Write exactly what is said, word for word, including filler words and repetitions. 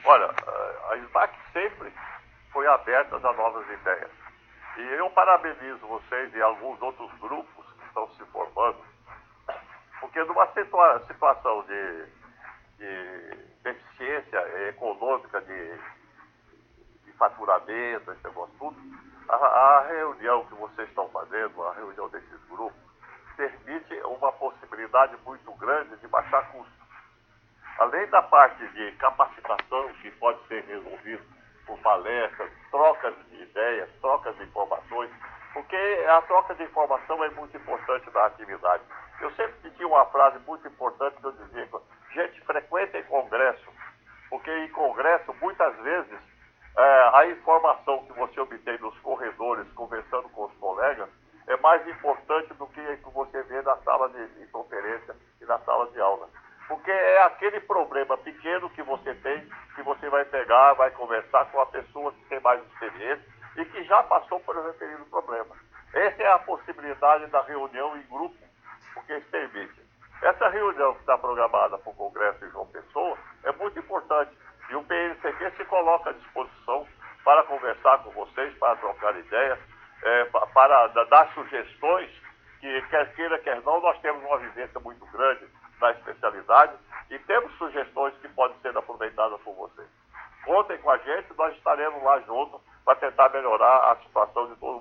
Olha, a SBAC sempre foi aberta a novas ideias. E eu parabenizo vocês e alguns outros grupos que estão se formando, porque numa situa situação de, de deficiência econômica, de, de faturamento, esse negócio tudo, a, a reunião que vocês estão fazendo, a reunião desses grupos, permite uma possibilidade muito grande de baixar custos. Além da parte de capacitação, que pode ser resolvido por palestras, trocas de ideias, trocas de informações, porque a troca de informação é muito importante na atividade. Eu sempre tinha uma frase muito importante que eu dizia: gente, frequenta em congresso, porque em congresso, muitas vezes, é, a informação que você obtém nos corredores, conversando com os colegas, é mais importante do que o que você vê na sala de, de conferência e na sala de aula. Porque é aquele problema pequeno que você tem, que você vai pegar, vai conversar com a pessoa que tem mais experiência e que já passou por um referido problema. Essa é a possibilidade da reunião em grupo, porque isso permite. Essa reunião que está programada para o Congresso de João Pessoa é muito importante. E o P N C Q se coloca à disposição para conversar com vocês, para trocar ideias, é, para dar sugestões, que quer queira, quer não, nós temos uma vivência muito grande na especialidade e temos sugestões que podem ser aproveitadas por vocês. Contem com a gente, nós estaremos lá juntos para tentar melhorar a situação de todos